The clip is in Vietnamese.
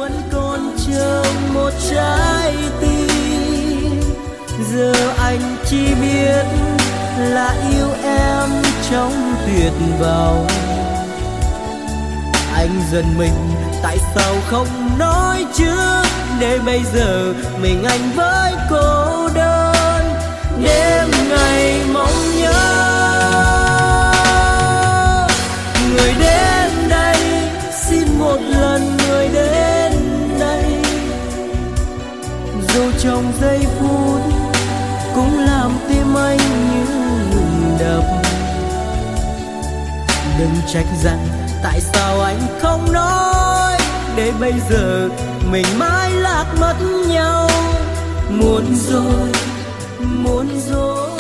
vẫn còn chờ một trái tim. Giờ anh chỉ biết là yêu em trong tuyệt vọng. Anh giận mình tại sao không nói trước, để bây giờ mình anh với cô đơn. Đêm ngày mong nhớ người đến đây, xin một lần người đến đây, dù trong giây phút cũng làm tim anh như ngừng đập. Đừng trách rằng tại sao anh không nói, để bây giờ mình mãi lạc mất nhau. Muốn rồi